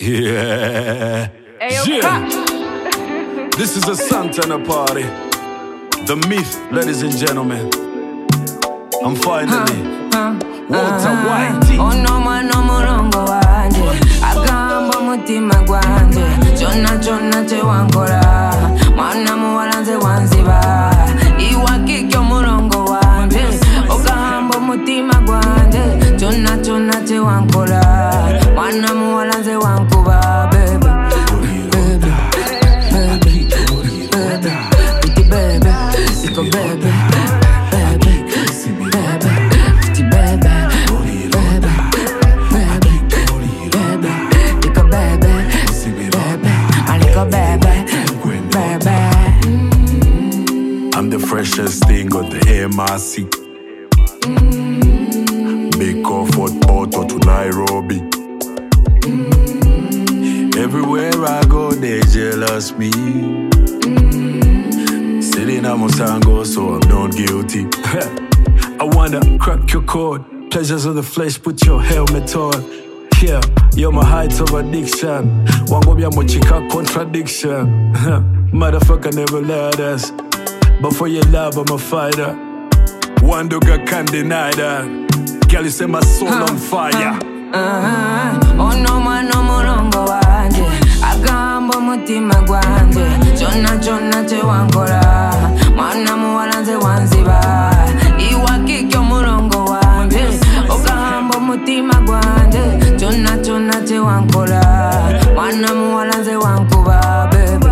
Yeah. Yeah. This is a Santana party. The myth, ladies and gentlemen. I'm finally Walter White. Ono murongo wanje agamba mutima gwanje chonna chewankora mwana muwalanze wanziba iwakikyo murongo wanje ogamba mutima gwanje chonna chewankora mwana muwalanze wankuba baby I'm the freshest thing on the MRC. Big Comfort Auto to Nairobi. Everywhere I go, they jealous me. Sitting at Musango, so I'm not guilty. I wanna crack your code. Pleasures of the flesh, put your helmet on. Yeah, you're my heights of addiction. Wangobia mochika contradiction. Motherfucker never lied us. But for your love, I'm a fighter. One dog I can't deny that. Girl, you set my soul on fire. Ono murongo wanje agamba mutima gwanje chonna chewankora mwana muwalanze wanziba iwakikyo murongo wanje ogamba mutima gwanje chonna chewankora mwana muwalanze wankuba baby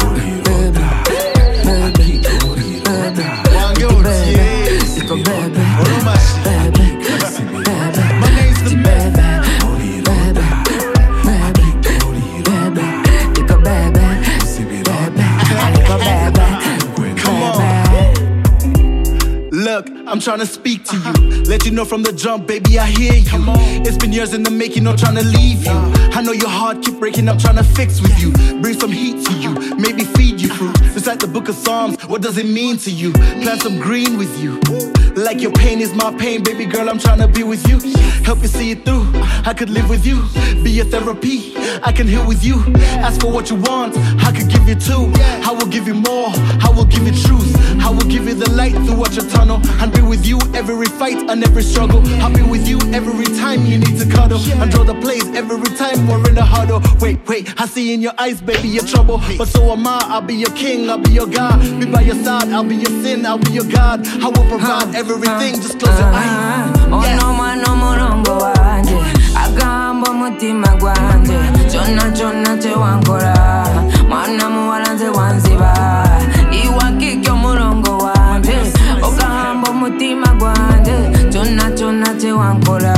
Look, I'm trying to speak to you. Let you know from the jump, baby, I hear you. It's been years in the making, not trying to leave you. I know your heart keep breaking, I'm trying to fix with you. Bring some heat to you, maybe feed you fruit. Recite the book of Psalms, what does it mean to you? Plant some green with you. Like your pain is my pain, baby girl, I'm trying to be with you. Help you see it through, I could live with you. Be your therapy, I can heal with you. Ask for what you want, I could give you two. I will give you more, I will give you truth. I will give you the light through what your tunnel. And be with you every fight and every struggle. I'll be with you every time you need to cuddle. And draw the plays every time we're in a huddle. Wait, I see in your eyes, baby, you're trouble. But so am I, I'll be your king, I'll be your God. Be by your side, I'll be your sin, I'll be your God. I will provide everything, just close your eyes. Ono murongo wanje agamba mutima gwanje chonna chewankora mwana muwalanze wanziba iwakikyo murongo wanje ogamba mutima gwanje chonna chewankora